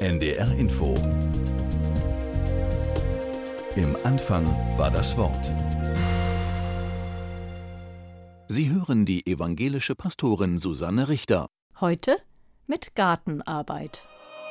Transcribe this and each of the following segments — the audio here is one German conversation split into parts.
NDR Info. Im Anfang war das Wort. Sie hören die evangelische Pastorin Susanne Richter. Heute mit Gartenarbeit.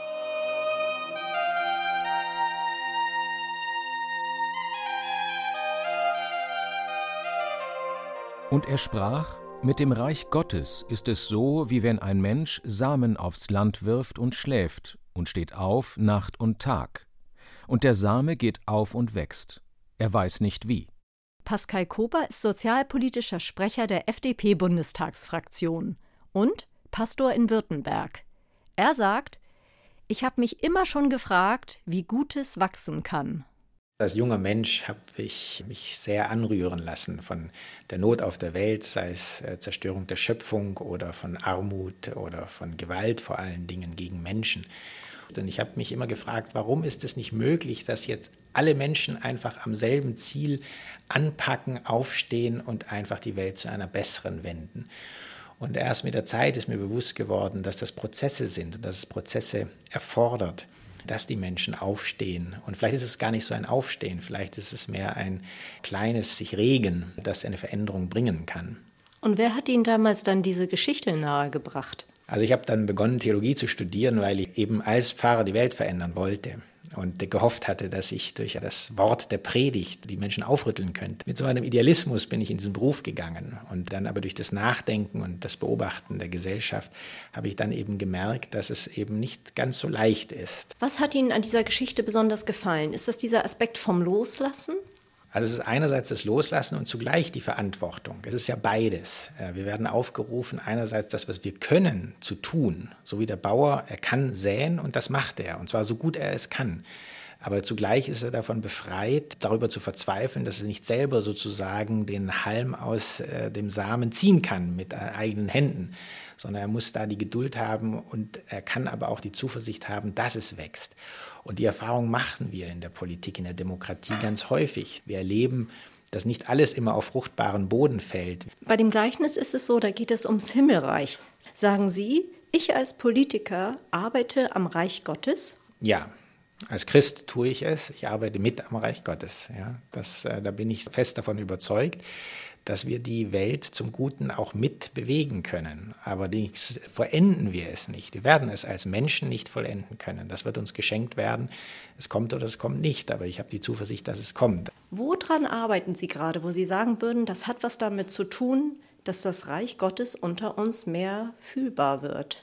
Und er sprach: Mit dem Reich Gottes ist es so, wie wenn ein Mensch Samen aufs Land wirft und schläft und steht auf Nacht und Tag. Und der Same geht auf und wächst. Er weiß nicht wie. Pascal Koper ist sozialpolitischer Sprecher der FDP-Bundestagsfraktion und Pastor in Württemberg. Er sagt: Ich habe mich immer schon gefragt, wie Gutes wachsen kann. Als junger Mensch habe ich mich sehr anrühren lassen von der Not auf der Welt, sei es Zerstörung der Schöpfung oder von Armut oder von Gewalt, vor allen Dingen gegen Menschen. Und ich habe mich immer gefragt, warum ist es nicht möglich, dass jetzt alle Menschen einfach am selben Ziel anpacken, aufstehen und einfach die Welt zu einer besseren wenden. Und erst mit der Zeit ist mir bewusst geworden, dass das Prozesse sind und dass es Prozesse erfordert, dass die Menschen aufstehen. Und vielleicht ist es gar nicht so ein Aufstehen, vielleicht ist es mehr ein kleines sich regen, das eine Veränderung bringen kann. Und wer hat Ihnen damals dann diese Geschichte nahegebracht? Also ich habe dann begonnen, Theologie zu studieren, weil ich eben als Pfarrer die Welt verändern wollte und gehofft hatte, dass ich durch das Wort der Predigt die Menschen aufrütteln könnte. Mit so einem Idealismus bin ich in diesen Beruf gegangen und dann aber durch das Nachdenken und das Beobachten der Gesellschaft habe ich dann eben gemerkt, dass es eben nicht ganz so leicht ist. Was hat Ihnen an dieser Geschichte besonders gefallen? Ist das dieser Aspekt vom Loslassen? Also es ist einerseits das Loslassen und zugleich die Verantwortung. Es ist ja beides. Wir werden aufgerufen, einerseits das, was wir können, zu tun. So wie der Bauer, er kann säen und das macht er. Und zwar so gut er es kann. Aber zugleich ist er davon befreit, darüber zu verzweifeln, dass er nicht selber sozusagen den Halm aus dem Samen ziehen kann mit eigenen Händen. Sondern er muss da die Geduld haben und er kann aber auch die Zuversicht haben, dass es wächst. Und die Erfahrung machen wir in der Politik, in der Demokratie ganz häufig. Wir erleben, dass nicht alles immer auf fruchtbaren Boden fällt. Bei dem Gleichnis ist es so, da geht es ums Himmelreich. Sagen Sie, ich als Politiker arbeite am Reich Gottes? Ja. Als Christ tue ich es, ich arbeite mit am Reich Gottes. Ja, da bin ich fest davon überzeugt, dass wir die Welt zum Guten auch mit bewegen können. Allerdings vollenden wir es nicht. Wir werden es als Menschen nicht vollenden können. Das wird uns geschenkt werden. Es kommt oder es kommt nicht, aber ich habe die Zuversicht, dass es kommt. Woran arbeiten Sie gerade, wo Sie sagen würden, das hat was damit zu tun, dass das Reich Gottes unter uns mehr fühlbar wird?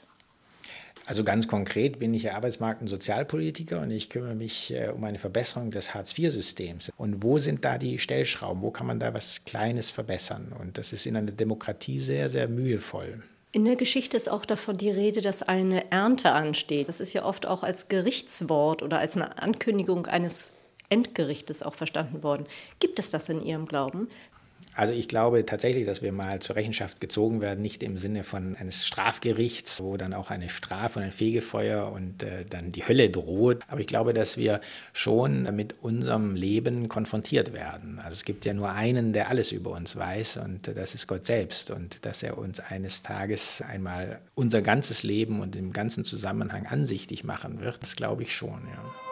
Also ganz konkret bin ich ja Arbeitsmarkt- und Sozialpolitiker und ich kümmere mich um eine Verbesserung des Hartz-IV-Systems. Und wo sind da die Stellschrauben? Wo kann man da was Kleines verbessern? Und das ist in einer Demokratie sehr, sehr mühevoll. In der Geschichte ist auch davon die Rede, dass eine Ernte ansteht. Das ist ja oft auch als Gerichtswort oder als eine Ankündigung eines Endgerichtes auch verstanden worden. Gibt es das in Ihrem Glauben? Also ich glaube tatsächlich, dass wir mal zur Rechenschaft gezogen werden, nicht im Sinne von eines Strafgerichts, wo dann auch eine Strafe und ein Fegefeuer und dann die Hölle droht. Aber ich glaube, dass wir schon mit unserem Leben konfrontiert werden. Also es gibt ja nur einen, der alles über uns weiß und das ist Gott selbst. Und dass er uns eines Tages einmal unser ganzes Leben und im ganzen Zusammenhang ansichtig machen wird, das glaube ich schon, ja.